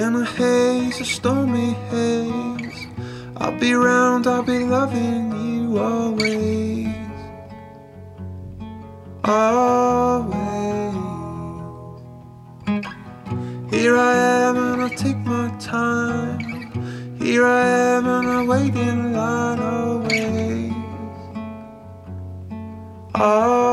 In a haze, a stormy haze, I'll be round, I'll be loving you always. Always. Here I am and I take my time. Here I am and I wait in line always. Always.